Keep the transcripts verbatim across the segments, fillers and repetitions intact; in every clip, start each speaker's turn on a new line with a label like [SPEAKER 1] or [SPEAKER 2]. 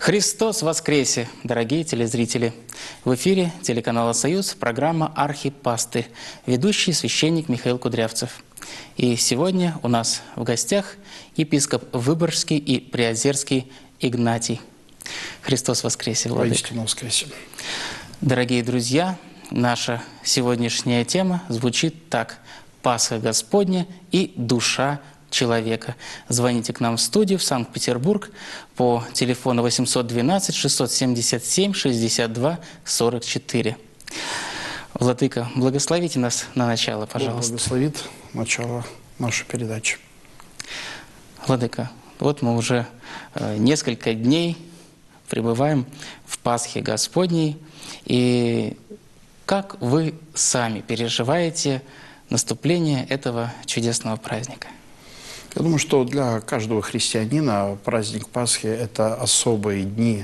[SPEAKER 1] Христос воскресе, дорогие телезрители! В эфире телеканала «Союз» программа «Архипастырь», ведущий священник Михаил Кудрявцев. И сегодня у нас в гостях епископ Выборгский и Приозерский Игнатий. Христос воскресе, владыка!
[SPEAKER 2] Воистину воскресе!
[SPEAKER 1] Дорогие друзья, наша сегодняшняя тема звучит так: «Пасха Господня и душа человека». Звоните к нам в студию в Санкт-Петербург по телефону восемьсот двенадцать шестьсот семьдесят семь шестьдесят два сорок четыре. Владыка, благословите нас на начало, пожалуйста.
[SPEAKER 2] Бог благословит начало нашей передачи.
[SPEAKER 1] Владыка, вот мы уже э, несколько дней пребываем в Пасхе Господней. И как вы сами переживаете наступление этого чудесного праздника?
[SPEAKER 2] Я думаю, что для каждого христианина праздник Пасхи – это особые дни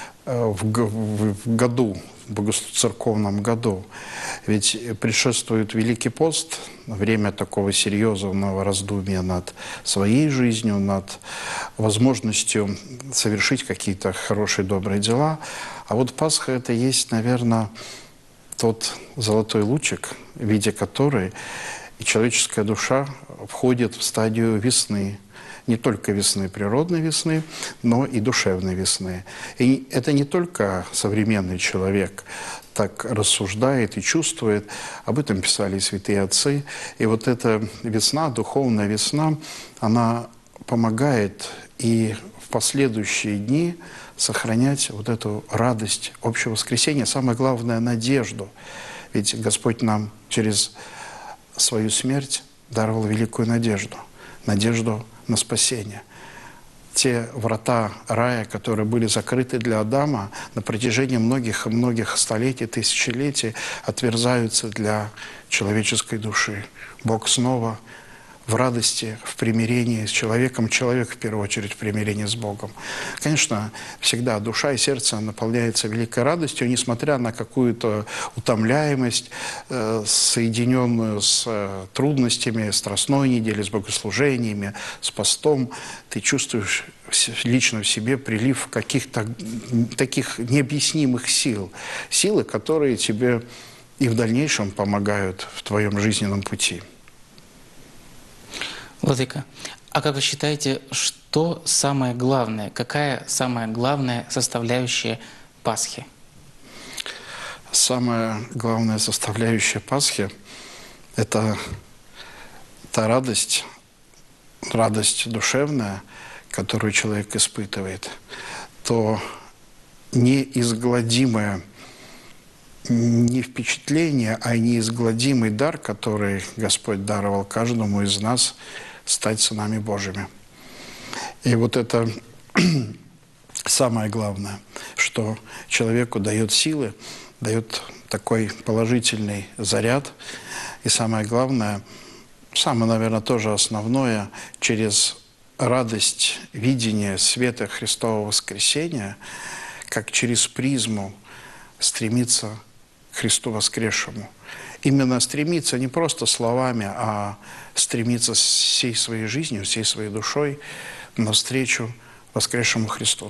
[SPEAKER 2] в году, в церковном году. Ведь предшествует Великий пост, время такого серьезного раздумья над своей жизнью, над возможностью совершить какие-то хорошие, добрые дела. А вот Пасха – это есть, наверное, тот золотой лучик, в виде которой и человеческая душа входит в стадию весны. Не только весны, природной весны, но и душевной весны. И это не только современный человек так рассуждает и чувствует. Об этом писали святые отцы. И вот эта весна, духовная весна, она помогает и в последующие дни сохранять вот эту радость общего воскресения. Самое главное – надежду. Ведь Господь нам через свою смерть даровал великую надежду. Надежду на спасение. Те врата рая, которые были закрыты для Адама на протяжении многих-многих столетий, тысячелетий, отверзаются для человеческой души. Бог снова в радости, в примирении с человеком, человек в первую очередь в примирении с Богом. Конечно, всегда душа и сердце наполняются великой радостью, несмотря на какую-то утомляемость, э, соединенную с э, трудностями страстной недели, с богослужениями, с постом. Ты чувствуешь лично в себе прилив каких-то таких необъяснимых сил. Силы, которые тебе и в дальнейшем помогают в твоем жизненном пути.
[SPEAKER 1] Владыка, а как вы считаете, что самое главное, какая самая главная составляющая Пасхи?
[SPEAKER 2] Самая главная составляющая Пасхи – это та радость, радость душевная, которую человек испытывает, то неизгладимое не впечатление, а неизгладимый дар, который Господь даровал каждому из нас – стать сынами Божьими. И вот это самое главное, что человеку дает силы, дает такой положительный заряд. И самое главное, самое, наверное, тоже основное, через радость видения света Христового воскресения, как через призму стремиться к Христу воскресшему. Именно стремиться не просто словами, а стремиться всей своей жизнью, всей своей душой навстречу воскресшему Христу.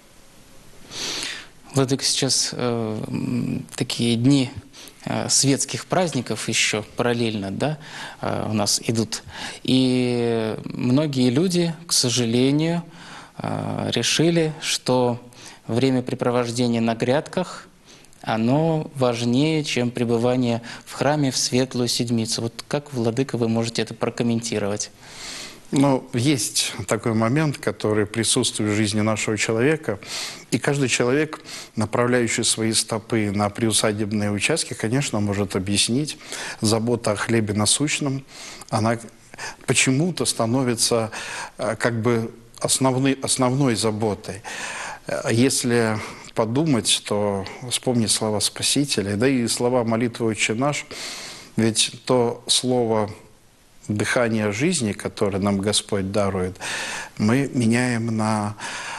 [SPEAKER 1] Владыка, сейчас э, такие дни э, светских праздников еще параллельно, да, э, у нас идут. И многие люди, к сожалению, э, решили, что времяпрепровождение на грядках оно важнее, чем пребывание в храме в Светлую Седмицу. Вот как, владыка, вы можете это прокомментировать?
[SPEAKER 2] Ну, есть такой момент, который присутствует в жизни нашего человека. И каждый человек, направляющий свои стопы на приусадебные участки, конечно, может объяснить, забота о хлебе насущном, она почему-то становится как бы основной, основной заботой. Если подумать, то вспомнить слова Спасителя, да и слова молитвы «Отче наш», ведь то слово дыхание жизни, которое нам Господь дарует, мы меняем на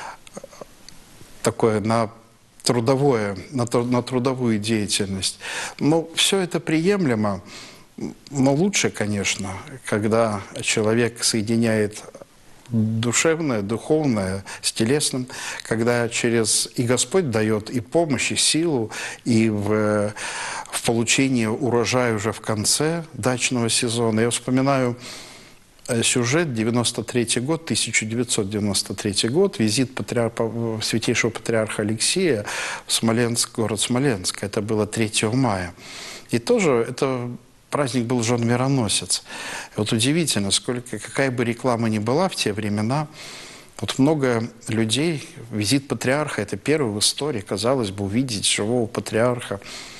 [SPEAKER 2] такое, на трудовое, на, на трудовую деятельность. Но все это приемлемо, но лучше, конечно, когда человек соединяет душевное, духовное с телесным, когда через и Господь дает и помощь, и силу, и в, в получении урожая уже в конце дачного сезона. Я вспоминаю сюжет, девяносто третий год, тысяча девятьсот девяносто третий год, визит патриарха, святейшего патриарха Алексея в Смоленск, город Смоленск. Это было третьего мая. И тоже это праздник был Жен Мироносец. И вот удивительно, сколько, какая бы реклама ни была в те времена, вот много людей, визит патриарха, это первый в истории, казалось бы, увидеть живого патриарха.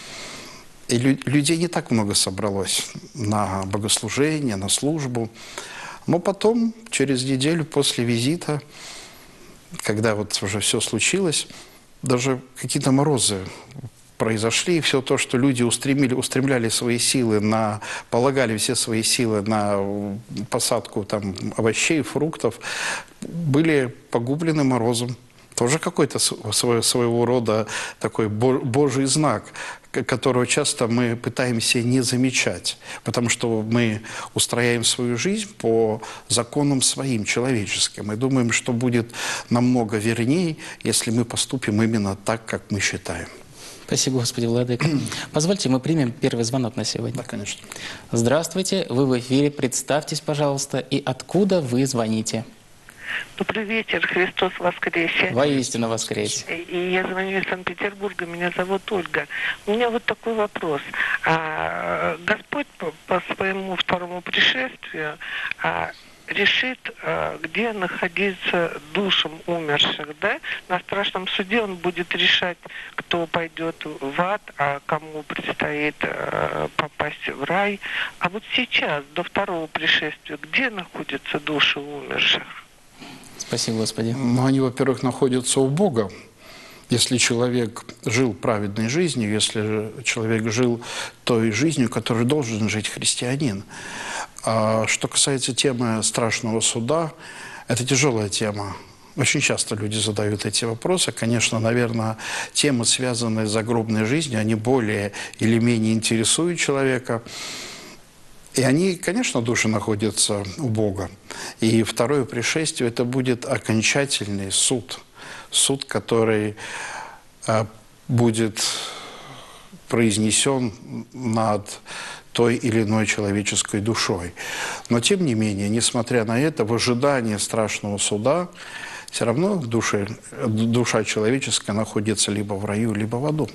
[SPEAKER 2] И лю людей не так много собралось на богослужение, на службу. Но потом, через неделю после визита, когда вот уже все случилось, даже какие-то морозы произошли, и все то, что люди устремили, устремляли свои силы на, полагали все свои силы на посадку там овощей, фруктов, были погублены морозом. Тоже какой-то свой, своего рода такой божий знак, которого часто мы пытаемся не замечать, потому что мы устрояем свою жизнь по законам своим, человеческим, и думаем, что будет намного вернее, если мы поступим именно так, как мы считаем.
[SPEAKER 1] Спасибо, Господи, Владыка. Позвольте, мы примем первый звонок на сегодня.
[SPEAKER 2] Да, конечно.
[SPEAKER 1] Здравствуйте, вы в эфире, представьтесь, пожалуйста, и откуда вы звоните?
[SPEAKER 3] Добрый вечер, Христос воскресе.
[SPEAKER 1] Воистину воскресе.
[SPEAKER 3] И я звоню из Санкт-Петербурга, меня зовут Ольга. У меня вот такой вопрос. А, Господь по, по своему второму пришествию а, решит, а, где находиться душам умерших, да? На страшном суде он будет решать, кто пойдет в ад, а кому предстоит а, попасть в рай. А вот сейчас, до второго пришествия, где находятся души умерших?
[SPEAKER 1] Спасибо, Господи.
[SPEAKER 2] Ну, они, во-первых, находятся у Бога. Если человек жил праведной жизнью, если человек жил той жизнью, которой должен жить христианин. А что касается темы страшного суда, это тяжелая тема. Очень часто люди задают эти вопросы. Конечно, наверное, темы, связанные с загробной жизнью, они более или менее интересуют человека. И они, конечно, души находятся у Бога. И второе пришествие – это будет окончательный суд. Суд, который а, будет произнесен над той или иной человеческой душой. Но, тем не менее, несмотря на это, в ожидании страшного суда, все равно душа, душа человеческая находится либо в раю, либо в аду.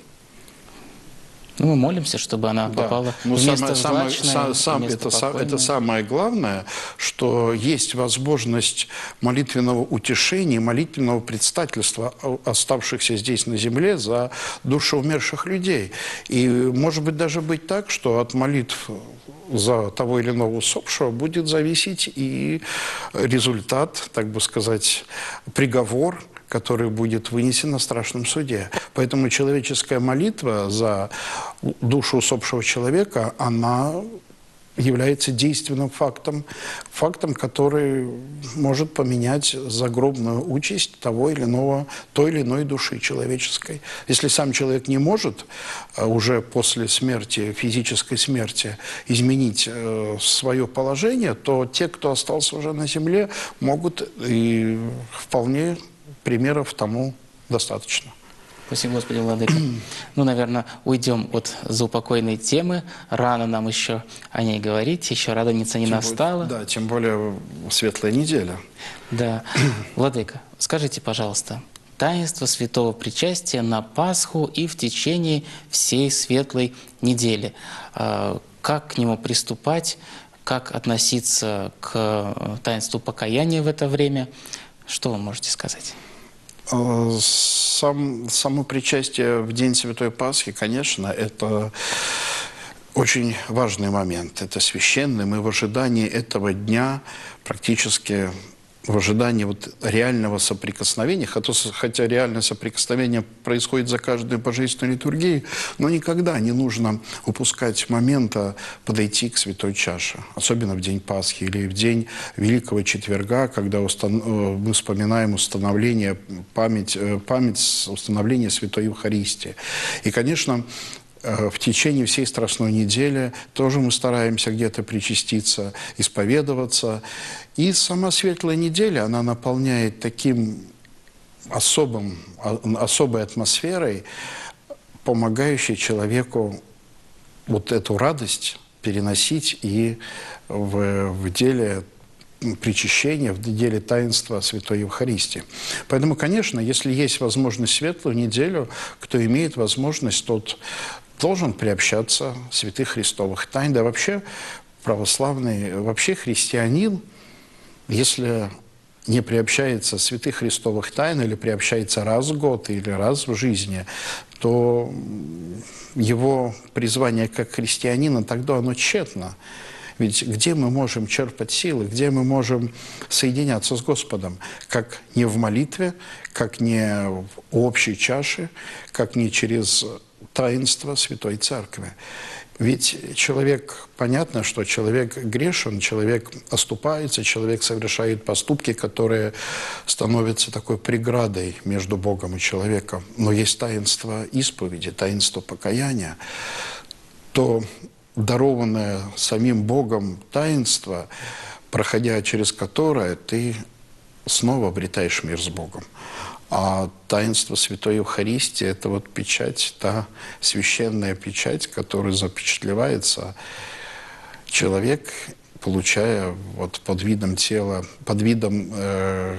[SPEAKER 1] Ну, мы молимся, чтобы она
[SPEAKER 2] Да.
[SPEAKER 1] попала
[SPEAKER 2] Но
[SPEAKER 1] в место
[SPEAKER 2] самое,
[SPEAKER 1] злачное,
[SPEAKER 2] самое,
[SPEAKER 1] в
[SPEAKER 2] сам,
[SPEAKER 1] место
[SPEAKER 2] это,
[SPEAKER 1] покойное.
[SPEAKER 2] это самое главное, что есть возможность молитвенного утешения, молитвенного предстательства оставшихся здесь на земле за души умерших людей. И может быть даже быть так, что от молитв за того или иного усопшего будет зависеть и результат, так бы сказать, приговор, который будет вынесен на страшном суде. Поэтому человеческая молитва за душу усопшего человека, она является действенным фактом, фактом, который может поменять загробную участь того или иного, той или иной души человеческой. Если сам человек не может уже после смерти, физической смерти, изменить э, свое положение, то те, кто остался уже на земле, могут и вполне примеров тому достаточно.
[SPEAKER 1] Спасибо, Господи, Владыка. Ну, наверное, уйдем от заупокойной темы. Рано нам еще о ней говорить, еще радоница не
[SPEAKER 2] Тем
[SPEAKER 1] настала.
[SPEAKER 2] Более, да, тем более светлая неделя.
[SPEAKER 1] Да. Владыка, скажите, пожалуйста, таинство святого причастия на Пасху и в течение всей светлой недели. Как к нему приступать, как относиться к таинству покаяния в это время? Что вы можете сказать?
[SPEAKER 2] Сам, само причастие в день Святой Пасхи, конечно, это очень важный момент. Это священный. Мы в ожидании этого дня практически в ожидании вот реального соприкосновения, хотя, хотя реальное соприкосновение происходит за каждой божественной литургией, но никогда не нужно упускать момента подойти к святой чаше, особенно в день Пасхи или в день Великого Четверга, когда устан... мы вспоминаем установление, память, память установления Святой Евхаристии. И, конечно, в течение всей Страстной недели тоже мы стараемся где-то причаститься, исповедоваться. И сама Светлая неделя, она наполняет таким особым, особой атмосферой, помогающей человеку вот эту радость переносить и в, в деле причащения, в деле таинства Святой Евхаристии. Поэтому, конечно, если есть возможность Светлую неделю, кто имеет возможность, тот должен приобщаться святых христовых тайн. Да вообще православный, вообще христианин, если не приобщается святых христовых тайн или приобщается раз в год или раз в жизни, то его призвание как христианина тогда оно тщетно. Ведь где мы можем черпать силы, где мы можем соединяться с Господом? Как не в молитве, как не в общей чаше, как не через таинство Святой Церкви. Ведь человек, понятно, что человек грешен, человек оступается, человек совершает поступки, которые становятся такой преградой между Богом и человеком. Но есть таинство исповеди, таинство покаяния, то дарованное самим Богом таинство, проходя через которое ты снова обретаешь мир с Богом. А таинство Святой Евхаристии – это вот печать, та священная печать, которая запечатлевается человек, получая вот под видом тела, под видом э,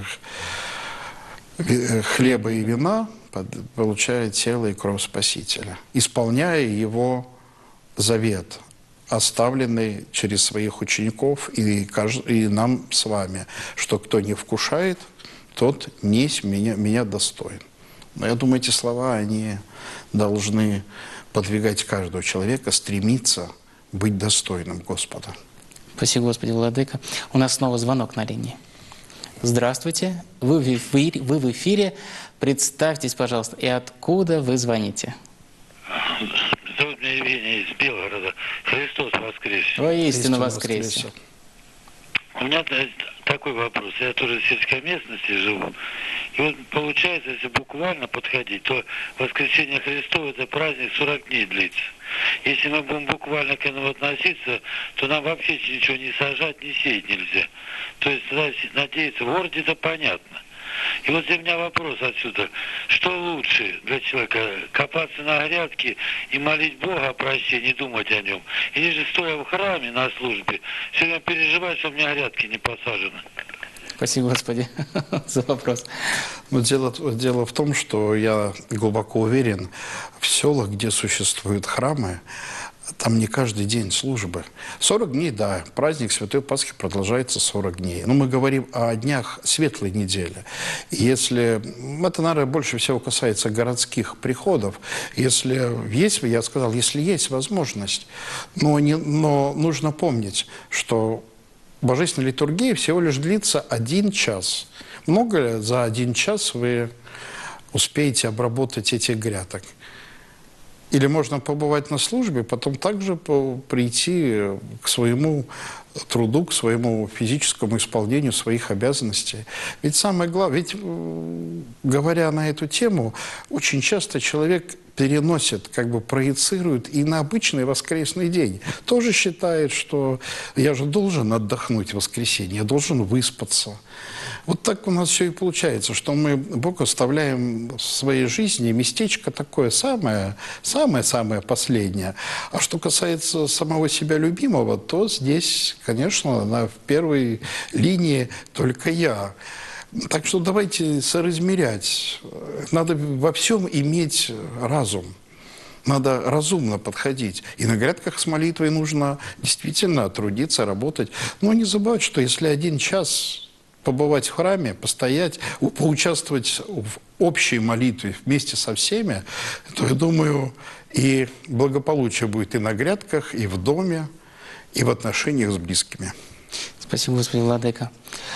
[SPEAKER 2] хлеба и вина, под, получая тело и кровь Спасителя, исполняя его завет, оставленный через своих учеников и, и нам с вами, что кто не вкушает, тот несть меня, меня достоин. Но я думаю, эти слова, они должны подвигать каждого человека, стремиться быть достойным Господа.
[SPEAKER 1] Спасибо, Господи, Владыка. У нас снова звонок на линии. Здравствуйте, вы в эфире, вы в эфире. Представьтесь, пожалуйста, и откуда вы звоните?
[SPEAKER 4] Зовут меня Евгений из Белгорода. Христос воскресе.
[SPEAKER 1] Воистину воскресе.
[SPEAKER 4] У меня такой вопрос. Я тоже в сельской местности живу. И вот получается, если буквально подходить, то воскресение Христово – это праздник сорок дней длится. Если мы будем буквально к этому относиться, то нам вообще ничего не сажать, не сеять нельзя. То есть надеяться, в городе это понятно. И вот для меня вопрос отсюда, что лучше для человека, копаться на грядке и молить Бога о прощении, думать о нем, или же стоя в храме на службе, все время переживать, что у меня грядки не посажены?
[SPEAKER 1] Спасибо, Господи, за вопрос.
[SPEAKER 2] Но дело, дело в том, что я глубоко уверен, в селах, где существуют храмы, там не каждый день службы. сорок дней, да, праздник Святой Пасхи продолжается сорок дней. Но мы говорим о днях Светлой недели. Если, это, наверное, больше всего касается городских приходов, если есть, я сказал, если есть возможность, но, не, но нужно помнить, что Божественная литургия всего лишь длится один час. Много ли за один час вы успеете обработать этих грядок? Или можно побывать на службе, потом также прийти к своему труду, к своему физическому исполнению своих обязанностей. Ведь самое главное, ведь говоря на эту тему, очень часто человек переносит, как бы проецирует и на обычный воскресный день. Тоже считает, что я же должен отдохнуть в воскресенье, я должен выспаться. Вот так у нас все и получается, что мы Богу оставляем в своей жизни местечко такое самое, самое-самое последнее. А что касается самого себя любимого, то здесь, конечно, на, в первой линии только я. Так что давайте соразмерять. Надо во всем иметь разум. Надо разумно подходить. И на грядках с молитвой нужно действительно трудиться, работать. Но не забывать, что если один час побывать в храме, постоять, поучаствовать в общей молитве вместе со всеми, то, я думаю, и благополучие будет и на грядках, и в доме, и в отношениях с близкими.
[SPEAKER 1] Спасибо, Господи, Владыка.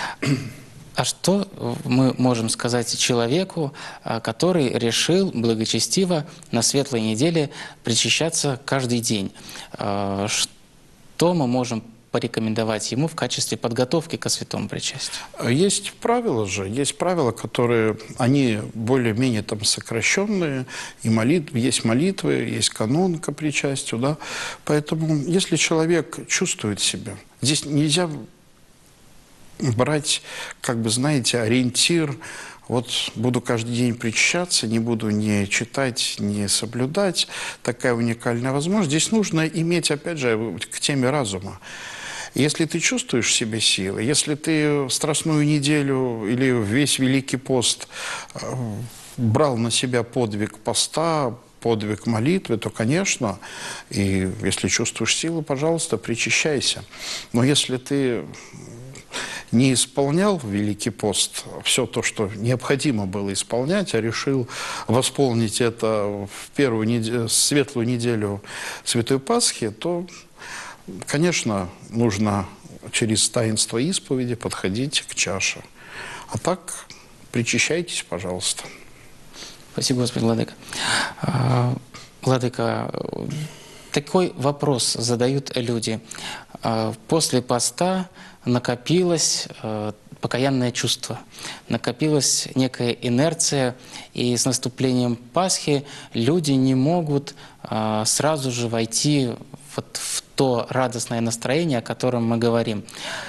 [SPEAKER 1] А что мы можем сказать человеку, который решил благочестиво на Светлой неделе причащаться каждый день? Что мы можем порекомендовать ему в качестве подготовки ко святому причастию?
[SPEAKER 2] Есть правила же, есть правила, которые, они более-менее там сокращенные, и молитвы, есть молитвы, есть канон ко причастию, да, поэтому если человек чувствует себя, здесь нельзя брать, как бы, знаете, ориентир, вот буду каждый день причащаться, не буду ни читать, ни соблюдать, такая уникальная возможность. Здесь нужно иметь, опять же, к теме разума. Если ты чувствуешь в себе силы, если ты страстную неделю или весь Великий пост брал на себя подвиг поста, подвиг молитвы, то, конечно, и если чувствуешь силы, пожалуйста, причащайся. Но если ты не исполнял Великий пост, все то, что необходимо было исполнять, а решил восполнить это в первую неделю, светлую неделю Святой Пасхи, то, конечно, нужно через таинство исповеди подходить к чаше. А так причащайтесь, пожалуйста.
[SPEAKER 1] Спасибо, Господи, Владыка. Владыка, такой вопрос задают люди. После поста накопилось покаянное чувство, накопилась некая инерция, и с наступлением Пасхи люди не могут сразу же войти вот в то радостное настроение, о котором мы говорим.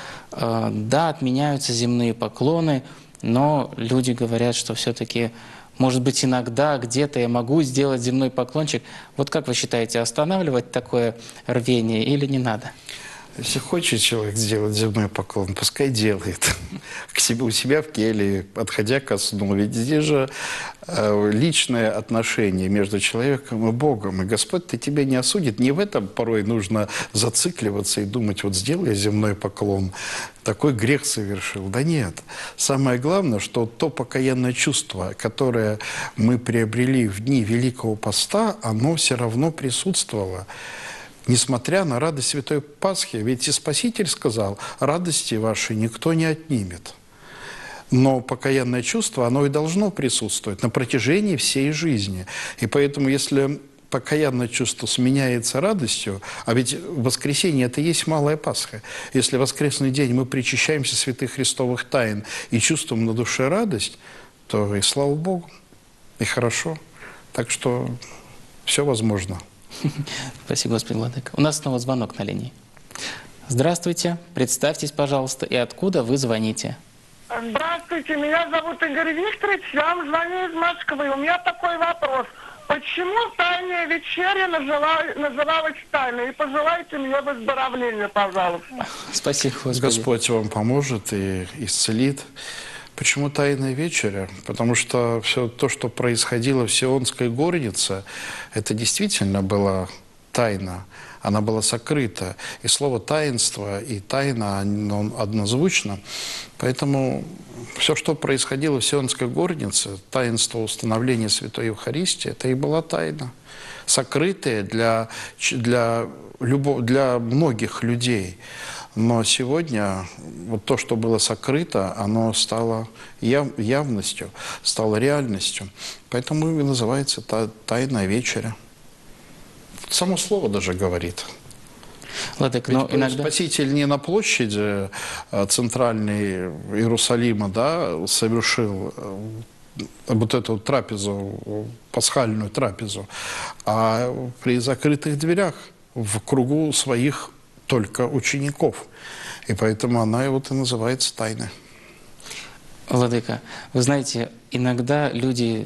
[SPEAKER 1] Да, отменяются земные поклоны, но люди говорят, что все-таки, может быть, иногда где-то я могу сделать земной поклончик. Вот как вы считаете, останавливать такое рвение или не надо?
[SPEAKER 2] Если хочет человек сделать земной поклон, пускай делает. К себе, у себя в келье, отходя ко сну. Ведь здесь же э, личное отношение между человеком и Богом. И Господь-то тебя не осудит. Не в этом порой нужно зацикливаться и думать, вот сделай я земной поклон, такой грех совершил. Да нет. Самое главное, что то покаянное чувство, которое мы приобрели в дни Великого Поста, оно все равно присутствовало. Несмотря на радость Святой Пасхи, ведь и Спаситель сказал, радости вашей никто не отнимет. Но покаянное чувство, оно и должно присутствовать на протяжении всей жизни. И поэтому, если покаянное чувство сменяется радостью, а ведь воскресенье – это и есть Малая Пасха. Если в воскресный день мы причащаемся святых христовых тайн и чувствуем на душе радость, то и слава Богу, и хорошо. Так что все возможно.
[SPEAKER 1] Спасибо, Господи, Владыка. У нас снова звонок на линии. Здравствуйте, представьтесь, пожалуйста, и откуда вы звоните?
[SPEAKER 5] Здравствуйте, меня зовут Игорь Викторович, я вам звоню из Москвы. У меня такой вопрос. Почему тайная вечеря называлась, называлась тайной? И пожелайте мне выздоровления, пожалуйста.
[SPEAKER 1] Спасибо, Господи.
[SPEAKER 2] Господь вам поможет и исцелит. Почему тайная вечеря? Потому что все то, что происходило в Сионской горнице, это действительно была тайна. Она была сокрыта. И слово «таинство» и «тайна» оно однозвучно. Поэтому все, что происходило в Сионской горнице, таинство установления Святой Евхаристии, это и была тайна. Сокрытая для, для, любо, для многих людей. Но сегодня вот то, что было сокрыто, оно стало яв, явностью, стало реальностью. Поэтому и называется та, «Тайная вечеря». Само слово даже говорит.
[SPEAKER 1] Владыка, но иногда...
[SPEAKER 2] Спаситель не на площади центральной Иерусалима, да, совершил вот эту трапезу, пасхальную трапезу, а при закрытых дверях в кругу своих только учеников. И поэтому она вот и называется тайной.
[SPEAKER 1] Владыка, вы знаете, иногда люди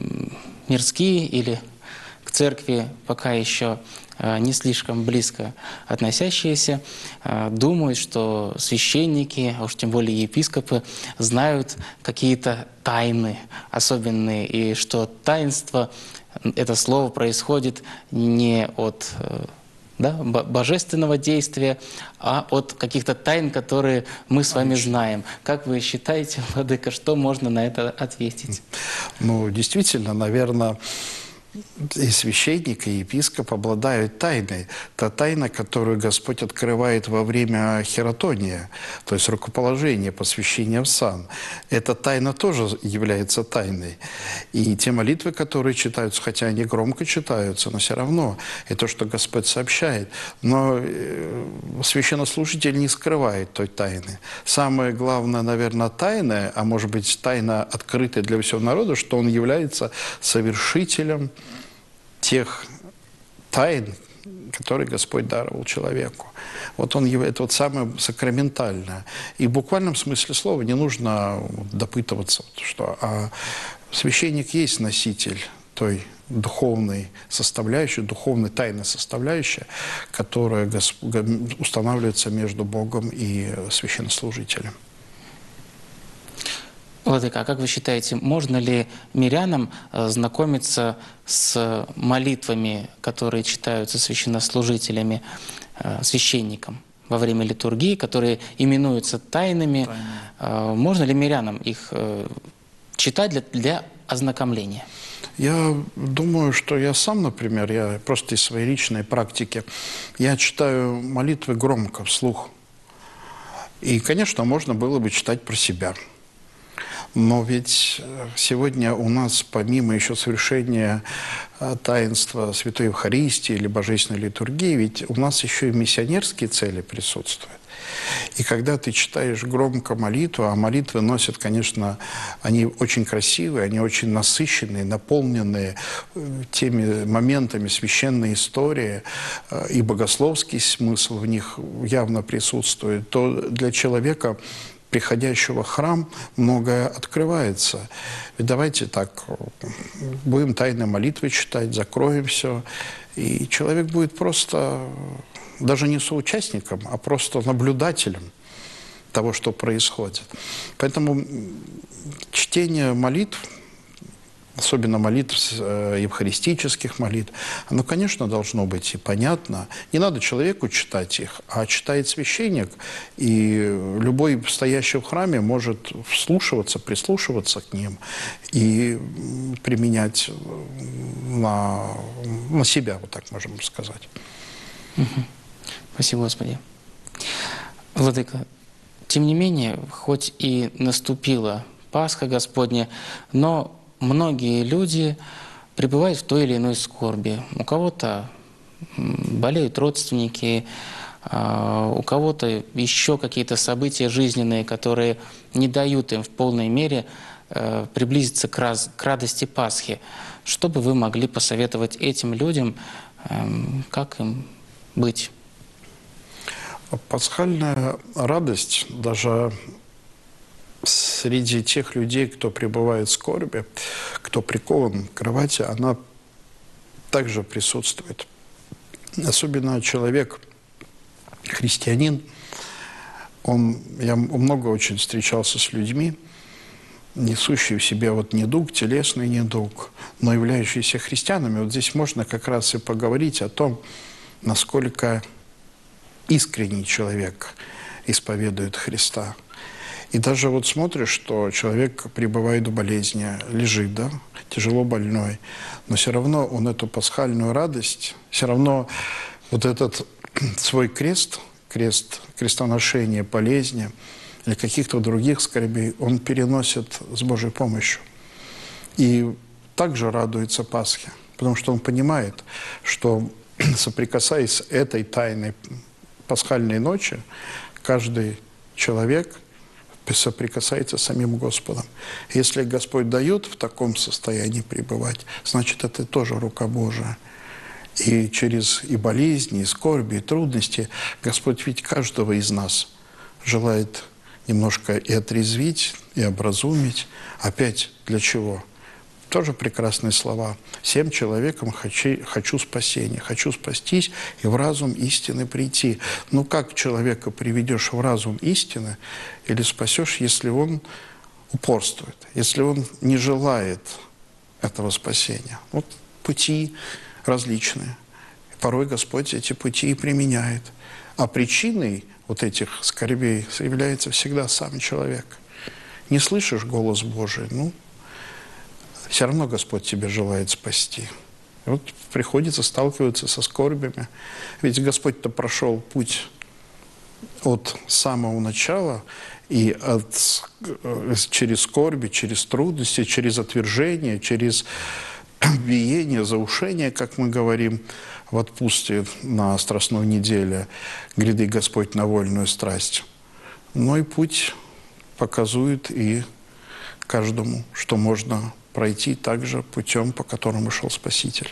[SPEAKER 1] мирские или к церкви пока еще не слишком близко относящиеся, думают, что священники, а уж тем более епископы, знают какие-то тайны особенные, и что таинство, это слово происходит не от... Да, божественного действия, а от каких-то тайн, которые мы с вами знаем. Как вы считаете, Владыка, что можно на это ответить?
[SPEAKER 2] Ну, действительно, наверное, и священник, и епископ обладают тайной. Та тайна, которую Господь открывает во время хератония, то есть рукоположения, посвящения в сан. Эта тайна тоже является тайной. И те молитвы, которые читаются, хотя они громко читаются, но все равно это то, что Господь сообщает. Но священнослужитель не скрывает той тайны. Самое главное, наверное, тайное, а может быть, тайна открытая для всего народа, что он является совершителем тех тайн, которые Господь даровал человеку. Вот он, это вот самое сакраментальное. И в буквальном смысле слова не нужно допытываться, что а священник есть носитель той духовной составляющей, духовной тайной составляющей, которая устанавливается между Богом и священнослужителем.
[SPEAKER 1] Владыка, а как вы считаете, можно ли мирянам знакомиться с молитвами, которые читаются священнослужителями, священником во время литургии, которые именуются тайными? Тайны. Можно ли мирянам их читать для, для ознакомления?
[SPEAKER 2] Я думаю, что я сам, например, я просто из своей личной практики, я читаю молитвы громко, вслух. И, конечно, можно было бы читать про себя. Но ведь сегодня у нас, помимо еще совершения таинства Святой Евхаристии или Божественной литургии, ведь у нас еще и миссионерские цели присутствуют. И когда ты читаешь громко молитву, а молитвы носят, конечно, они очень красивые, они очень насыщенные, наполненные теми моментами священной истории, и богословский смысл в них явно присутствует, то для человека, приходящего в храм, многое открывается. Ведь давайте так, будем тайные молитвы читать, закроем все, и человек будет просто даже не соучастником, а просто наблюдателем того, что происходит. Поэтому чтение молитв, особенно молитв, евхаристических молитв, оно, конечно, должно быть и понятно. Не надо человеку читать их, а читает священник, и любой стоящий в храме может вслушиваться, прислушиваться к ним и применять на, на себя, вот так можем сказать.
[SPEAKER 1] Угу. Спасибо, Господи. Владыка, тем не менее, хоть и наступила Пасха Господня, но многие люди пребывают в той или иной скорби. У кого-то болеют родственники, у кого-то еще какие-то события жизненные, которые не дают им в полной мере приблизиться к, раз, к радости Пасхи. Что бы вы могли посоветовать этим людям, как им быть?
[SPEAKER 2] Пасхальная радость даже среди тех людей, кто пребывает в скорби, кто прикован к кровати, она также присутствует. Особенно человек, христианин, он, я много очень встречался с людьми, несущие в себе вот недуг, телесный недуг, но являющиеся христианами. Вот здесь можно как раз и поговорить о том, насколько искренний человек исповедует Христа. И даже вот смотришь, что человек пребывает в болезни, лежит, да, тяжело больной, но все равно он эту пасхальную радость, все равно вот этот свой крест, крест крестоношения, болезни или каких-то других скорбей, он переносит с Божьей помощью. И также радуется Пасхе, потому что он понимает, что, соприкасаясь с этой тайной пасхальной ночи, каждый человек соприкасается с самим Господом. Если Господь дает в таком состоянии пребывать, значит, это тоже рука Божия. И через и болезни, и скорби, и трудности Господь ведь каждого из нас желает немножко и отрезвить, и образумить. Опять для чего? Тоже прекрасные слова. «Всем человекам хочу, хочу спасения, хочу спастись и в разум истины прийти». Ну как человека приведешь в разум истины или спасешь, если он упорствует, если он не желает этого спасения? Вот пути различные. Порой Господь эти пути и применяет. А причиной вот этих скорбей является всегда сам человек. Не слышишь голос Божий, ну, все равно Господь тебя желает спасти. И вот приходится сталкиваться со скорбями. Ведь Господь-то прошел путь от самого начала, и от, через скорби, через трудности, через отвержение, через биение, заушение, как мы говорим в отпусте на Страстной неделе, гряды Господь на вольную страсть. Но и путь показует и каждому, что можно пройти также путем, по которому шел Спаситель.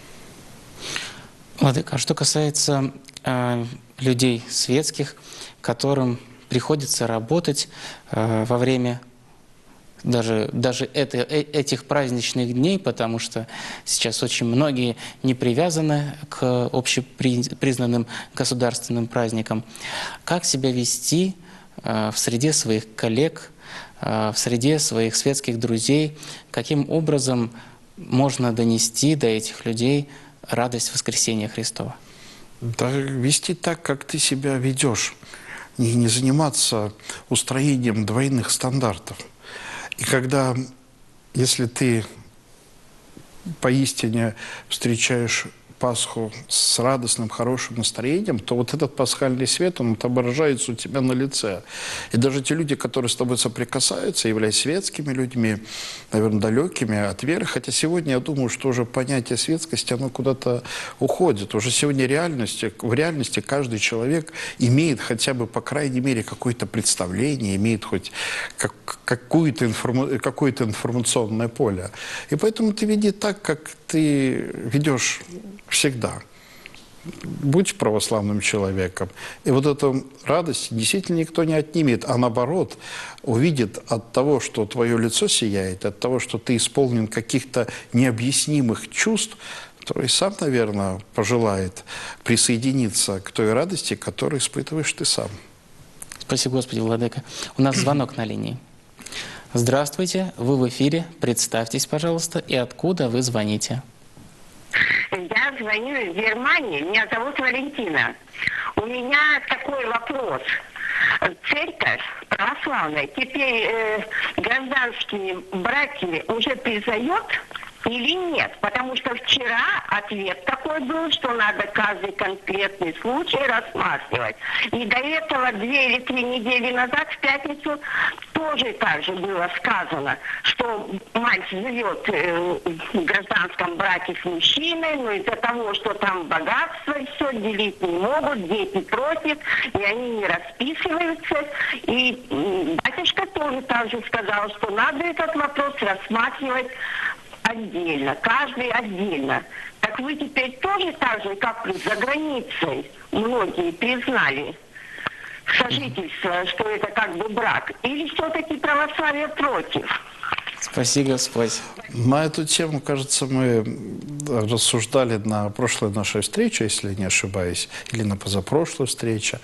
[SPEAKER 1] Владыка, а что касается э, людей светских, которым приходится работать э, во время даже, даже это, э, этих праздничных дней, потому что сейчас очень многие не привязаны к общепризнанным государственным праздникам. Как себя вести э, в среде своих коллег, э, в среде своих светских друзей? Каким образом можно донести до этих людей радость воскресения Христова?
[SPEAKER 2] Да, вести так, как ты себя ведешь. Не, не заниматься устроением двойных стандартов. И когда, если ты поистине встречаешь Пасху с радостным, хорошим настроением, то вот этот пасхальный свет, он отображается у тебя на лице. И даже те люди, которые с тобой соприкасаются, являясь светскими людьми, наверное, далекими от веры, хотя сегодня я думаю, что уже понятие светскости, оно куда-то уходит. Уже сегодня реальности, в реальности каждый человек имеет хотя бы, по крайней мере, какое-то представление, имеет хоть как, какое-то информа, какое-то информационное поле. И поэтому ты веди так, как ты ведешь всегда. Будь православным человеком. И вот эту радость действительно никто не отнимет, а наоборот, увидит от того, что твое лицо сияет, от того, что ты исполнен каких-то необъяснимых чувств, то и сам, наверное, пожелает присоединиться к той радости, которую испытываешь ты сам.
[SPEAKER 1] Спасибо, Господи, Владыка. У нас звонок на линии. Здравствуйте, вы в эфире. Представьтесь, пожалуйста, и откуда вы звоните?
[SPEAKER 6] Я звоню из Германии, меня зовут Валентина. У меня такой вопрос. Церковь православная теперь э, гражданские браки уже признает или нет? Потому что вчера ответ такой был, что надо каждый конкретный случай рассматривать. И до этого две или три недели назад, в пятницу, тоже так же было сказано, что мать живет э, в гражданском браке с мужчиной, но из-за того, что там богатство и все, делить не могут, дети против, и они не расписываются. И э, батюшка тоже так же сказал, что надо этот вопрос рассматривать отдельно, каждый отдельно. Так вы теперь тоже так же, как за границей, многие признали сожительство, что это как бы брак, или все-таки православие против?
[SPEAKER 1] Спасибо, Господь.
[SPEAKER 2] На эту тему, кажется, мы рассуждали на прошлой нашей встрече, если не ошибаюсь, или на позапрошлой встрече.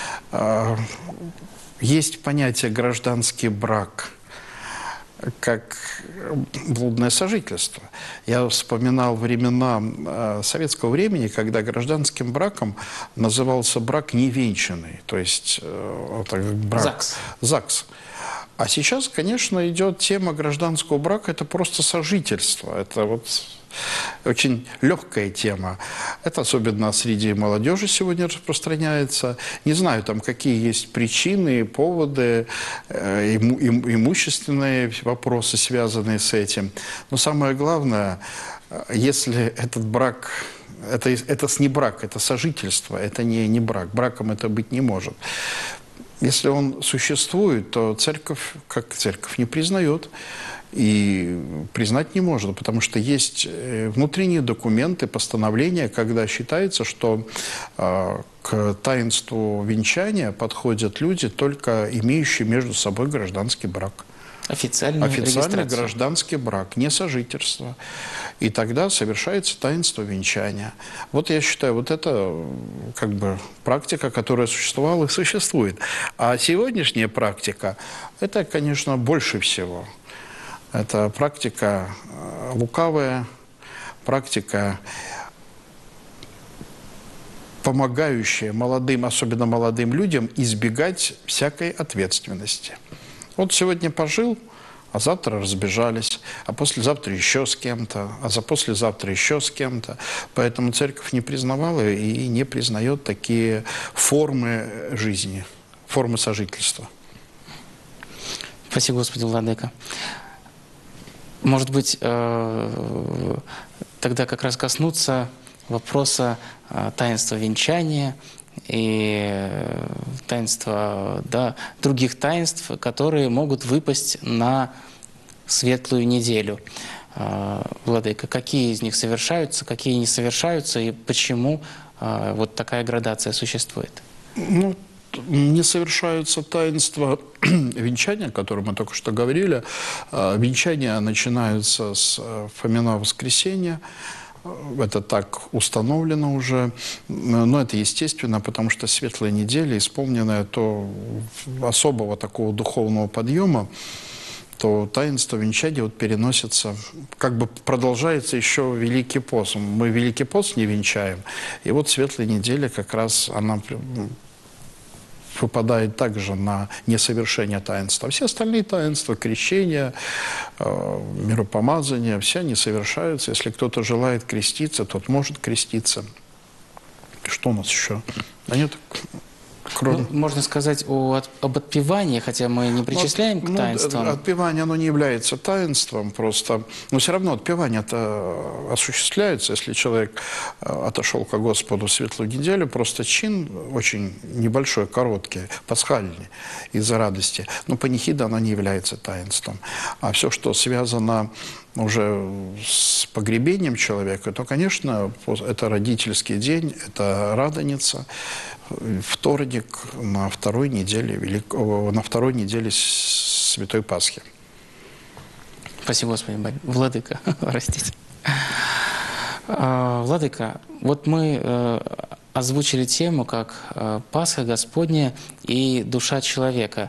[SPEAKER 2] Есть понятие «гражданский брак» как блудное сожительство. Я вспоминал времена э, советского времени, когда гражданским браком назывался брак невенчанный, то есть э, вот так, брак,
[SPEAKER 1] ЗАГС.
[SPEAKER 2] ЗАГС. А сейчас, конечно, идет тема гражданского брака, это просто сожительство, это вот очень легкая тема. Это особенно среди молодежи сегодня распространяется. Не знаю, там какие есть причины, поводы, э, иму, им, имущественные вопросы, связанные с этим. Но самое главное, если этот брак, это, это не брак, это сожительство, это не, не брак. Браком это быть не может. Если он существует, то церковь, как церковь, не признает. И признать не может, потому что есть внутренние документы, постановления, когда считается, что э, к таинству венчания подходят люди, только имеющие между собой гражданский брак.
[SPEAKER 1] Официальную
[SPEAKER 2] Официальный гражданский брак, не сожительство. И тогда совершается таинство венчания. Вот я считаю, вот это как бы практика, которая существовала и существует. А сегодняшняя практика, это, конечно, больше всего. Это практика лукавая, практика, помогающая молодым, особенно молодым людям, избегать всякой ответственности. Вот сегодня пожил, а завтра разбежались, а послезавтра еще с кем-то, а за послезавтра еще с кем-то. Поэтому церковь не признавала и не признает такие формы жизни, формы сожительства.
[SPEAKER 1] Спасибо, Господи, Владыка. Может быть, э, тогда как раз коснуться вопроса э, таинства венчания и таинства, да, других таинств, которые могут выпасть на светлую неделю. Э, Владыка, какие из них совершаются, какие не совершаются, и почему э, вот такая градация существует?
[SPEAKER 2] Ну, не совершаются таинства венчания, о котором мы только что говорили. Венчания начинаются с Фомина воскресенья. Это так установлено уже. Но это естественно, потому что светлая неделя, исполненная то особого такого духовного подъема, то таинство венчания вот переносится, как бы продолжается еще Великий пост. Мы Великий пост не венчаем. И вот светлая неделя как раз она выпадает также на несовершение таинства. Все остальные таинства, крещение, э, миропомазание, все они совершаются. Если кто-то желает креститься, тот может креститься. Что у нас еще? Да нет, кроме...
[SPEAKER 1] Ну, можно сказать о, об отпевании, хотя мы не причисляем
[SPEAKER 2] ну,
[SPEAKER 1] к таинствам.
[SPEAKER 2] Ну, отпевание, оно не является таинством просто. Но все равно отпевание это осуществляется, если человек отошел ко Господу в светлую неделю. Просто чин очень небольшой, короткий, пасхальный из-за радости. Но панихида, она не является таинством. А все, что связано уже с погребением человека, то, конечно, это родительский день, это Радоница, вторник на второй неделе, великого, на второй неделе Святой Пасхи.
[SPEAKER 1] Спасибо, Господи, Владыка, простите. Владыка, вот мы озвучили тему как Пасха Господня и душа человека.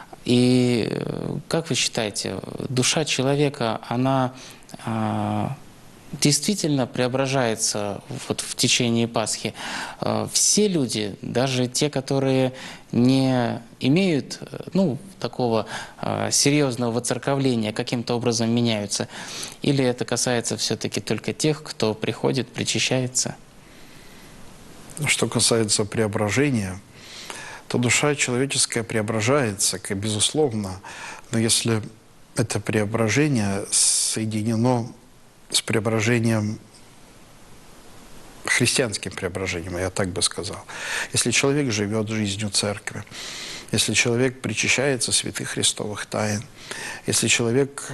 [SPEAKER 1] И как вы считаете, душа человека, она э, действительно преображается вот в течение Пасхи? Э, все люди, даже те, которые не имеют ну, такого э, серьезного воцерковления, каким-то образом меняются? Или это касается все-таки только тех, кто приходит, причащается?
[SPEAKER 2] Что касается преображения, то душа человеческая преображается, безусловно, но если это преображение соединено с преображением, христианским преображением, я так бы сказал, если человек живет жизнью церкви, если человек причащается святых христовых тайн, если человек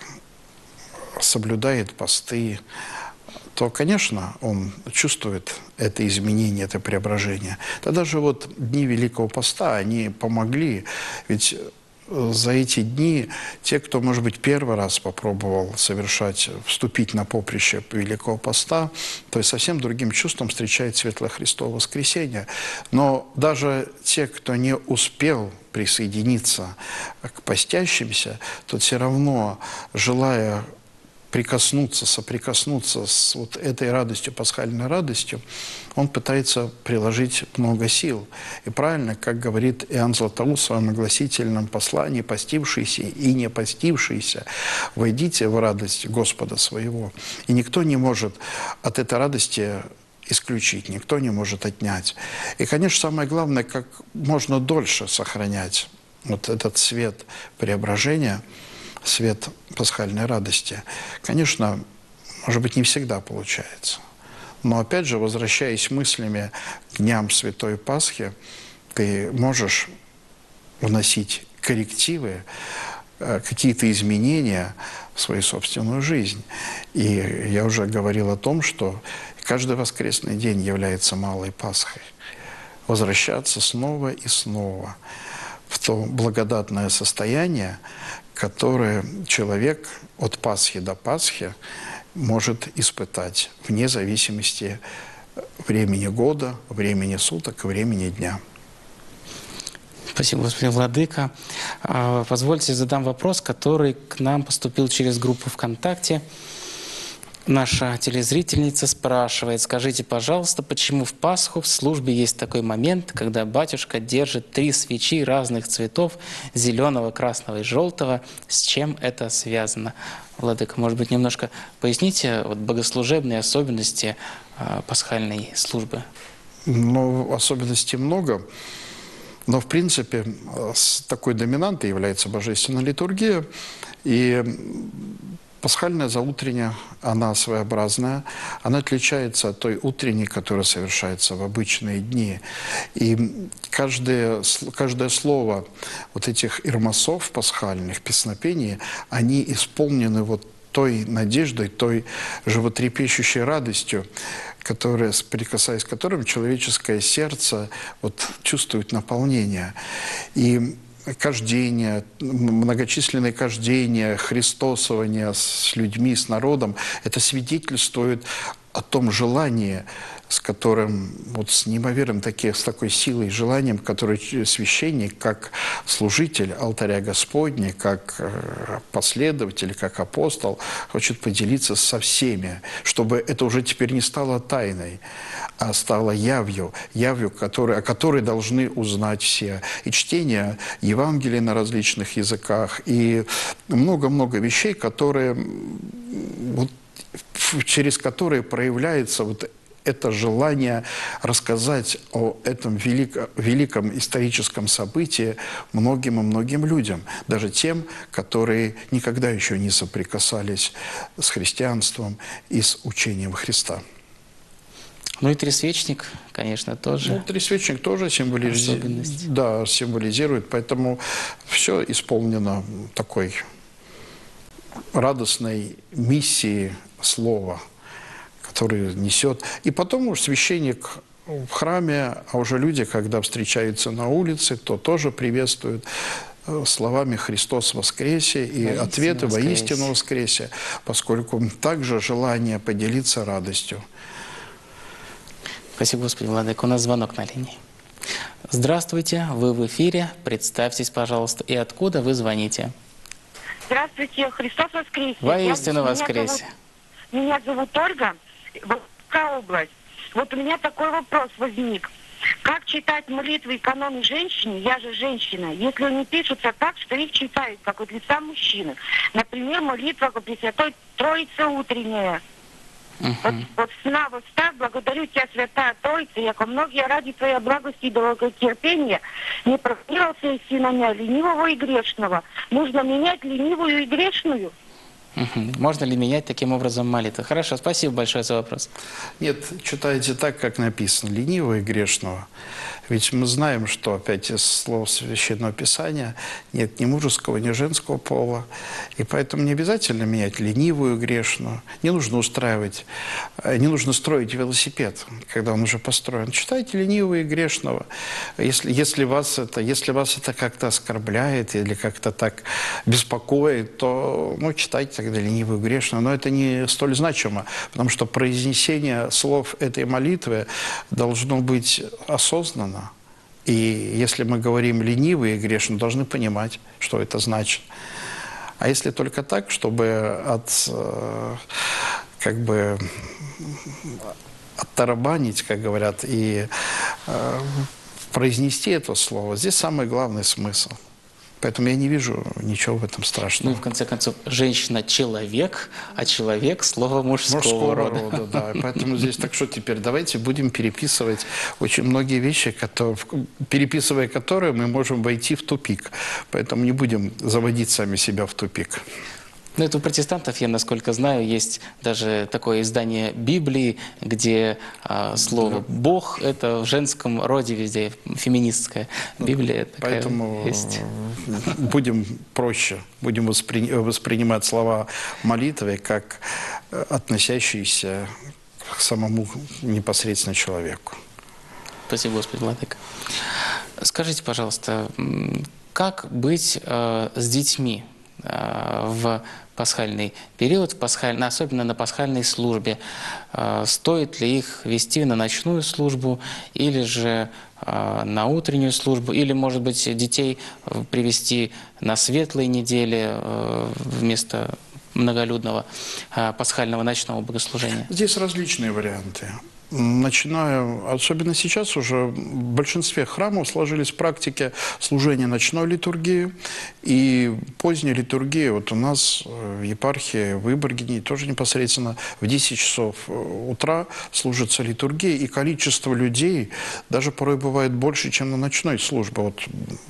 [SPEAKER 2] соблюдает посты, то, конечно, он чувствует это изменение, это преображение. Тогда же вот дни Великого Поста, они помогли. Ведь за эти дни те, кто, может быть, первый раз попробовал совершать, вступить на поприще Великого Поста, то есть совсем другим чувством встречает Светлое Христово воскресенье. Но даже те, кто не успел присоединиться к постящимся, то все равно, желая прикоснуться, соприкоснуться с вот этой радостью, пасхальной радостью, он пытается приложить много сил. И правильно, как говорит Иоанн Златоуст в своем огласительном послании, постившиеся и не постившиеся, войдите в радость Господа своего. И никто не может от этой радости исключить, никто не может отнять. И, конечно, самое главное, как можно дольше сохранять вот этот свет преображения, свет пасхальной радости. Конечно, может быть, не всегда получается. Но, опять же, возвращаясь мыслями к дням Святой Пасхи, ты можешь вносить коррективы, какие-то изменения в свою собственную жизнь. И я уже говорил о том, что каждый воскресный день является малой Пасхой. Возвращаться снова и снова в то благодатное состояние, которое человек от Пасхи до Пасхи может испытать вне зависимости времени года, времени суток, времени дня.
[SPEAKER 1] Спасибо, господин Владыка. Позвольте задам вопрос, который к нам поступил через группу ВКонтакте. Наша телезрительница спрашивает, скажите, пожалуйста, почему в Пасху в службе есть такой момент, когда батюшка держит три свечи разных цветов, зеленого, красного и желтого, с чем это связано? Владыка, может быть, немножко поясните вот, богослужебные особенности э, пасхальной службы?
[SPEAKER 2] Ну, особенностей много. Но, в принципе, с такой доминантой является божественная литургия. И пасхальная заутренняя, она своеобразная, она отличается от той утренней, которая совершается в обычные дни. И каждое, каждое слово вот этих ирмасов пасхальных, песнопений, они исполнены вот той надеждой, той животрепещущей радостью, которая, соприкасаясь с которым человеческое сердце вот, чувствует наполнение. И кождение, многочисленные кождения, христосование с людьми, с народом, это свидетельствует о том желании, с которым, вот с неимоверным таким, с такой силой и желанием, который священник, как служитель алтаря Господня, как последователь, как апостол, хочет поделиться со всеми, чтобы это уже теперь не стало тайной, а стало явью, явью, которой, о которой должны узнать все. И чтение Евангелия на различных языках, и много-много вещей, которые, вот, через которые проявляется вот это желание рассказать о этом велико, великом историческом событии многим и многим людям, даже тем, которые никогда еще не соприкасались с христианством и с учением Христа.
[SPEAKER 1] Ну и тресвечник, конечно, тоже.
[SPEAKER 2] Ну, тресвечник тоже символизи... да, символизирует, поэтому все исполнено такой радостной миссии слова, который несет. И потом уж священник в храме, а уже люди, когда встречаются на улице, то тоже приветствуют словами «Христос воскресе» и воистину ответы «Воистину воскресе», поскольку также желание поделиться радостью.
[SPEAKER 1] Спасибо, Господи, Владыка. У нас звонок на линии. Здравствуйте, вы в эфире. Представьтесь, пожалуйста, и откуда вы звоните?
[SPEAKER 7] Здравствуйте, Христос воскресе.
[SPEAKER 1] Воистину
[SPEAKER 7] Я,
[SPEAKER 1] воскресе.
[SPEAKER 7] Меня зовут, меня зовут Ольга, Вологодская область. Вот у меня такой вопрос возник. Как читать молитвы и каноны женщине, я же женщина, если они пишутся так, что их читают, как от лица мужчины? Например, молитва о Пресвятой Троице утренняя. Uh-huh. Вот, вот сна восстав, благодарю Тебя, Святая Троица, яко многие ради Твоей благости и долготерпения не прогневался и на меня, ленивого и грешного. Нужно менять ленивую и грешную?
[SPEAKER 1] Uh-huh. Можно ли менять таким образом молитву? Хорошо, спасибо большое за вопрос.
[SPEAKER 2] Нет, читайте так, как написано, ленивого и грешного. Ведь мы знаем, что опять из слов Священного Писания нет ни мужеского, ни женского пола. И поэтому не обязательно менять ленивую, грешную. Не нужно устраивать, не нужно строить велосипед, когда он уже построен. Читайте ленивого и грешного. Если, если, вас это, если вас это как-то оскорбляет или как-то так беспокоит, то ну, читайте тогда ленивую и грешную. Но это не столь значимо, потому что произнесение слов этой молитвы должно быть осознанно. И если мы говорим ленивые и грешные, должны понимать, что это значит. А если только так, чтобы от, как бы, оттарабанить, как говорят, и э, произнести это слово, здесь самый главный смысл. Поэтому я не вижу ничего в этом страшного.
[SPEAKER 1] Ну и в конце концов, женщина – человек, а человек – слово мужского,
[SPEAKER 2] мужского
[SPEAKER 1] рода.
[SPEAKER 2] рода. Да. Поэтому здесь так что теперь давайте будем переписывать очень многие вещи, которые, переписывая которые мы можем войти в тупик. Поэтому не будем заводить сами себя в тупик.
[SPEAKER 1] Ну, это у протестантов, я насколько знаю, есть даже такое издание Библии, где а, слово да. «Бог» — это в женском роде везде, феминистская Библия.
[SPEAKER 2] Поэтому
[SPEAKER 1] есть.
[SPEAKER 2] Будем проще, будем воспри... воспринимать слова молитвы как относящиеся к самому непосредственно человеку.
[SPEAKER 1] Спасибо, Господи, Владыка. Скажите, пожалуйста, как быть э, с детьми в пасхальный период, в пасхаль... особенно на пасхальной службе? Стоит ли их вести на ночную службу или же на утреннюю службу? Или, может быть, детей привести на светлые недели вместо многолюдного э, пасхального ночного богослужения?
[SPEAKER 2] Здесь различные варианты. Начиная, особенно сейчас уже в большинстве храмов сложились практики служения ночной литургии и поздней литургии. Вот у нас в епархии в Выборгене тоже непосредственно в десять часов утра служится литургия, и количество людей даже порой бывает больше, чем на ночной службе. Вот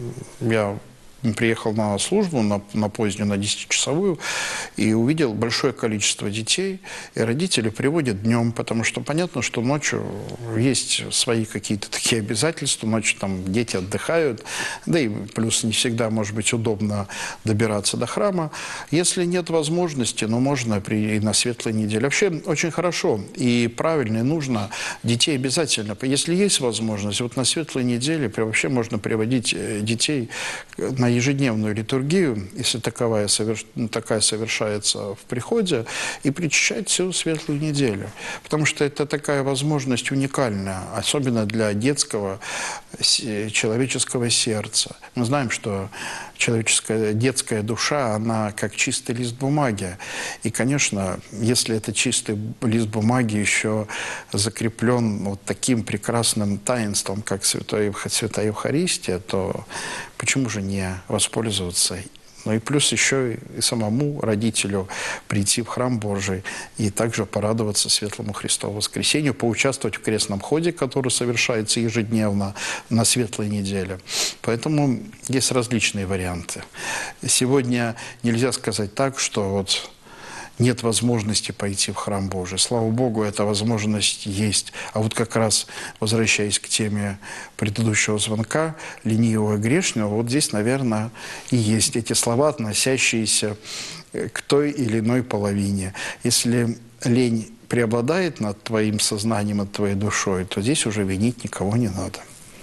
[SPEAKER 2] я приехал на службу, на, на позднюю, на десятичасовую, и увидел большое количество детей, и родители приводят днем, потому что понятно, что ночью есть свои какие-то такие обязательства, ночью там дети отдыхают, да и плюс не всегда, может быть, удобно добираться до храма. Если нет возможности, ну, можно при, и на светлой неделе. Вообще, очень хорошо и правильно, и нужно детей обязательно. Если есть возможность, вот на светлой неделе вообще можно приводить детей на ежедневную литургию, если таковая, соверш... такая совершается в приходе, и причащать всю светлую неделю. Потому что это такая возможность уникальная, особенно для детского, человеческого сердца. Мы знаем, что человеческая детская душа, она как чистый лист бумаги. И, конечно, если этот чистый лист бумаги еще закреплен вот таким прекрасным таинством, как Святая, Святая Евхаристия, то почему же не воспользоваться? Ну и плюс еще и самому родителю прийти в храм Божий и также порадоваться Светлому Христову воскресению, поучаствовать в крестном ходе, который совершается ежедневно на Светлой неделе. Поэтому есть различные варианты. Сегодня нельзя сказать так, что вот нет возможности пойти в храм Божий. Слава Богу, эта возможность есть. А вот как раз, возвращаясь к теме предыдущего звонка, ленивого и грешного, вот здесь, наверное, и есть эти слова, относящиеся к той или иной половине. Если лень преобладает над твоим сознанием, над твоей душой, то здесь уже винить никого не надо.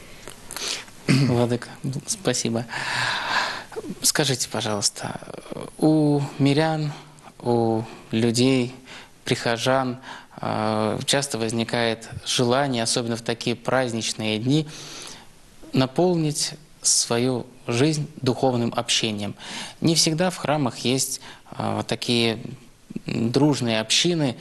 [SPEAKER 1] Владыка, спасибо. Скажите, пожалуйста, у мирян, у людей, прихожан часто возникает желание, особенно в такие праздничные дни, наполнить свою жизнь духовным общением. Не всегда в храмах есть такие дружные общины,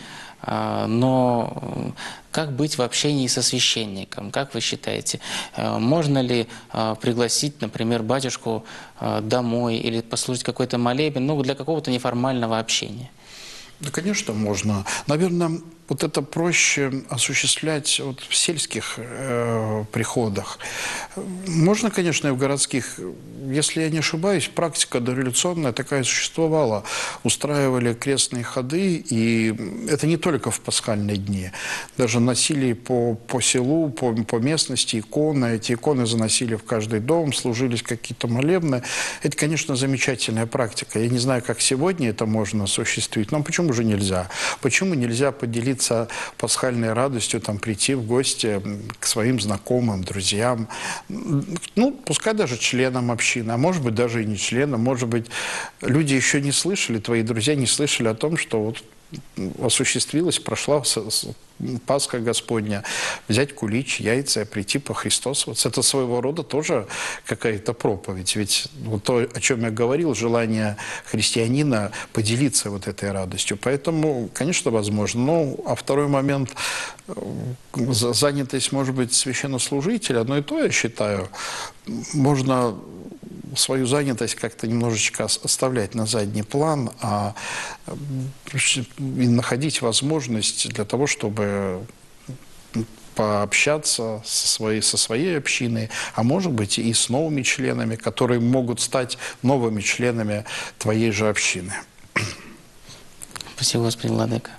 [SPEAKER 1] но как быть в общении со священником? Как вы считаете, можно ли пригласить, например, батюшку домой или послужить какой-то молебен, ну, для какого-то неформального общения?
[SPEAKER 2] Да, конечно, можно. Наверное, вот это проще осуществлять вот в сельских э, приходах. Можно, конечно, и в городских. Если я не ошибаюсь, практика дореволюционная такая существовала. Устраивали крестные ходы, и это не только в пасхальные дни. Даже носили по, по селу, по, по местности иконы. Эти иконы заносили в каждый дом, служились какие-то молебны. Это, конечно, замечательная практика. Я не знаю, как сегодня это можно осуществить, но почему же нельзя? Почему нельзя поделиться пасхальной радостью, там, прийти в гости к своим знакомым, друзьям, ну, пускай даже членам общины, а может быть, даже и не членам, может быть, люди еще не слышали, твои друзья не слышали о том, что вот осуществилась, прошла Пасха Господня, взять кулич, яйца, прийти похристосоваться. Это своего рода тоже какая-то проповедь. Ведь вот то, о чем я говорил, желание христианина поделиться вот этой радостью. Поэтому, конечно, возможно. Ну, а второй момент, занятость, может быть, священнослужителя, но и то, я считаю, можно свою занятость как-то немножечко оставлять на задний план, а и находить возможность для того, чтобы пообщаться со своей, со своей общиной, а может быть и с новыми членами, которые могут стать новыми членами твоей же общины.
[SPEAKER 1] Спасибо, Господи, Владыка.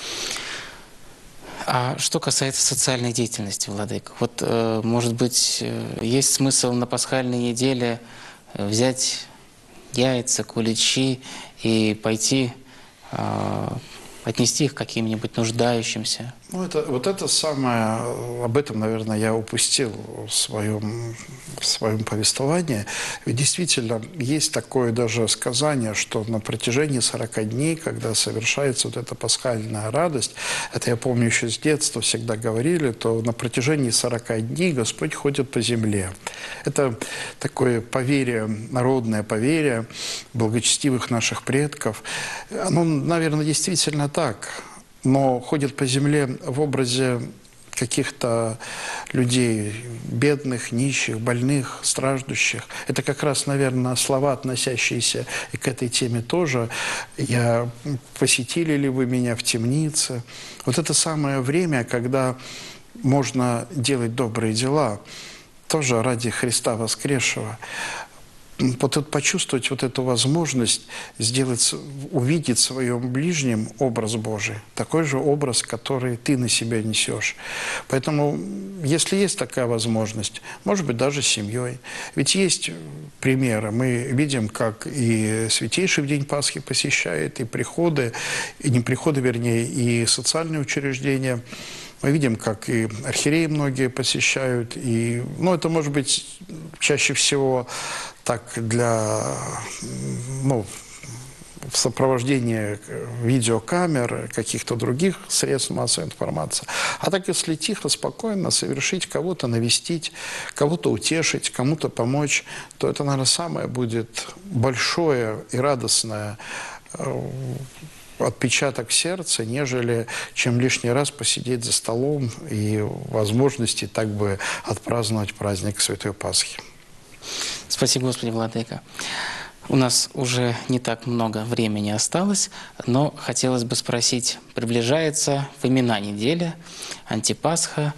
[SPEAKER 1] А что касается социальной деятельности, Владыка, вот, э, может быть, э, есть смысл на пасхальной неделе взять яйца, куличи и пойти э, отнести их к каким-нибудь нуждающимся?
[SPEAKER 2] Ну, это, вот это самое, об этом, наверное, я упустил в своем, в своем повествовании. Ведь действительно есть такое даже сказание, что на протяжении сорока дней, когда совершается вот эта пасхальная радость, это я помню еще с детства всегда говорили, то на протяжении сорока дней Господь ходит по земле. Это такое поверье, народное поверье благочестивых наших предков. Оно, наверное, действительно так. Но ходит по земле в образе каких-то людей бедных, нищих, больных, страждущих. Это как раз, наверное, слова, относящиеся и к этой теме тоже. Я посетили ли вы меня в темнице? Вот это самое время, когда можно делать добрые дела, тоже ради Христа воскресшего. Вот почувствовать вот эту возможность сделать, увидеть в своем ближнем образ Божий, такой же образ, который ты на себя несешь. Поэтому, если есть такая возможность, может быть, даже с семьей. Ведь есть примеры. Мы видим, как и Святейший в день Пасхи посещает, и приходы, и не приходы, вернее, и социальные учреждения. Мы видим, как и архиереи многие посещают. И, ну, это может быть чаще всего так для, ну, в сопровождении видеокамер, каких-то других средств массовой информации. А так, если тихо, спокойно совершить, кого-то навестить, кого-то утешить, кому-то помочь, то это, наверное, самое будет большое и радостное отпечаток сердца, нежели чем лишний раз посидеть за столом и возможности так бы отпраздновать праздник Святой Пасхи.
[SPEAKER 1] Спасибо, Господи, Владыка. У нас уже не так много времени осталось, но хотелось бы спросить, приближается имена недели, Антипасха.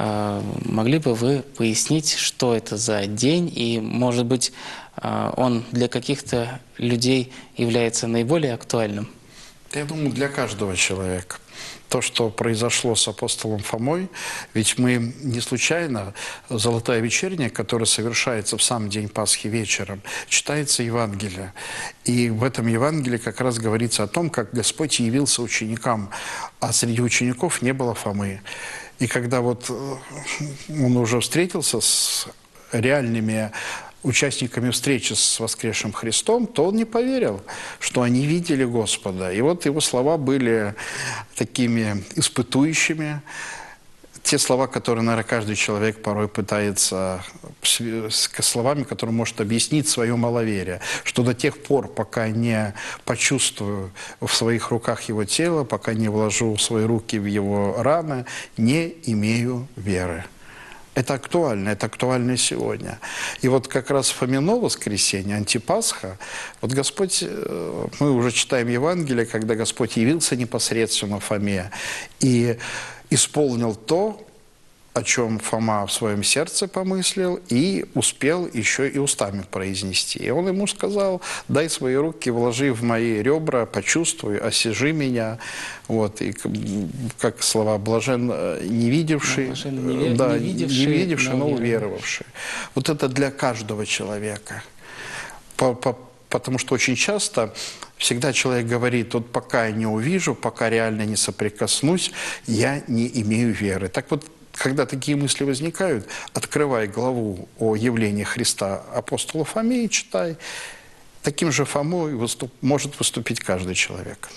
[SPEAKER 1] Могли бы вы пояснить, что это за день, и, может быть, он для каких-то людей является наиболее актуальным?
[SPEAKER 2] Я думаю, для каждого человека. То, что произошло с апостолом Фомой, ведь мы не случайно, Золотая вечерня, которая совершается в сам день Пасхи вечером, читается Евангелие. И в этом Евангелии как раз говорится о том, как Господь явился ученикам, а среди учеников не было Фомы. И когда вот он уже встретился с реальными участниками встречи с воскресшим Христом, то он не поверил, что они видели Господа. И вот его слова были такими испытующими. Те слова, которые, наверное, каждый человек порой пытается, с словами, которые может объяснить свое маловерие, что до тех пор, пока не почувствую в своих руках его тело, пока не вложу свои руки в его раны, не имею веры. Это актуально, это актуально сегодня. И вот как раз Фомино воскресенье, Антипасха, вот Господь, мы уже читаем Евангелие, когда Господь явился непосредственно Фоме и исполнил то, о чем Фома в своем сердце помыслил, и успел еще и устами произнести. И он ему сказал: дай свои руки, вложи в мои ребра, почувствуй, осижи меня. Вот. И как слова «блажен не видевший»,
[SPEAKER 1] блажен не,
[SPEAKER 2] да,
[SPEAKER 1] не видевший,
[SPEAKER 2] не видевший, но,
[SPEAKER 1] но
[SPEAKER 2] уверовавший. Вот это для каждого человека. По, по, потому что очень часто всегда человек говорит: вот пока я не увижу, пока реально не соприкоснусь, я не имею веры. Так вот, когда такие мысли возникают, открывай главу о явлении Христа апостола Фоме и читай. Таким же Фомой выступ, может выступить каждый человек.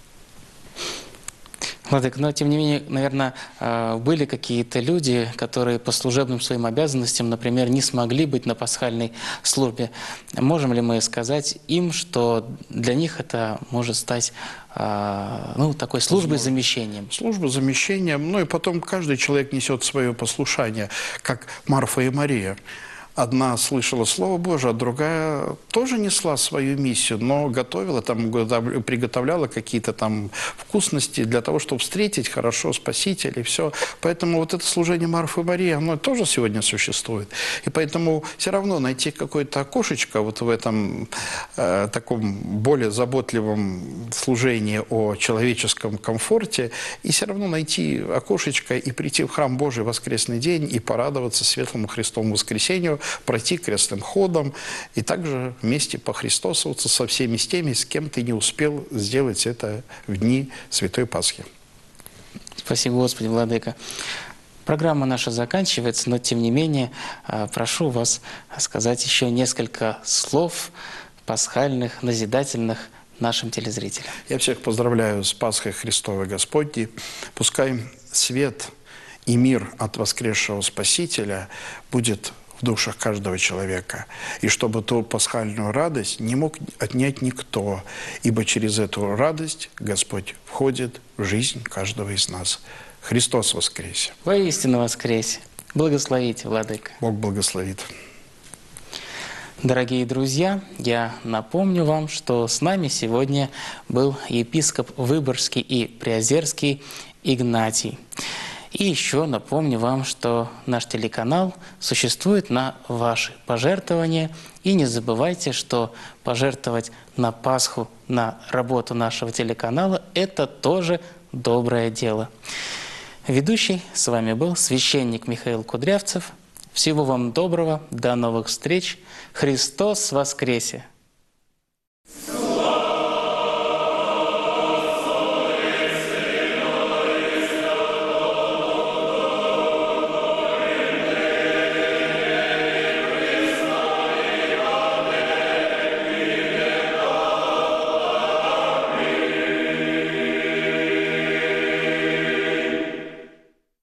[SPEAKER 1] Владыка, но тем не менее, наверное, были какие-то люди, которые по служебным своим обязанностям, например, не смогли быть на пасхальной службе. Можем ли мы сказать им, что для них это может стать, ну, такой службой замещением?
[SPEAKER 2] Служба замещением, ну и потом каждый человек несет свое послушание, как Марфа и Мария. Одна слышала Слово Божие, а другая тоже несла свою миссию, но готовила, там, приготовляла какие-то там вкусности для того, чтобы встретить хорошо Спасителя и все. Поэтому вот это служение Марфы и Марии, оно тоже сегодня существует. И поэтому все равно найти какое-то окошечко вот в этом э, таком более заботливом служении о человеческом комфорте, и все равно найти окошечко и прийти в храм Божий в воскресный день и порадоваться светлому Христовому воскресению, пройти крестным ходом и также вместе похристосоваться со всеми с теми, с кем ты не успел сделать это в дни Святой Пасхи.
[SPEAKER 1] Спасибо, Господи, Владыка. Программа наша заканчивается, но тем не менее прошу вас сказать еще несколько слов пасхальных, назидательных нашим телезрителям.
[SPEAKER 2] Я всех поздравляю с Пасхой Христовой Господней. Пускай свет и мир от воскресшего Спасителя будет в душах каждого человека. И чтобы ту пасхальную радость не мог отнять никто, ибо через эту радость Господь входит в жизнь каждого из нас. Христос воскресе!
[SPEAKER 1] Воистину воскресе! Благословите, Владыка!
[SPEAKER 2] Бог благословит!
[SPEAKER 1] Дорогие друзья, я напомню вам, что с нами сегодня был епископ Выборгский и Приозерский Игнатий. И еще напомню вам, что наш телеканал существует на ваши пожертвования. И не забывайте, что пожертвовать на Пасху, на работу нашего телеканала – это тоже доброе дело. Ведущий с вами был священник Михаил Кудрявцев. Всего вам доброго, до новых встреч. Христос воскресе!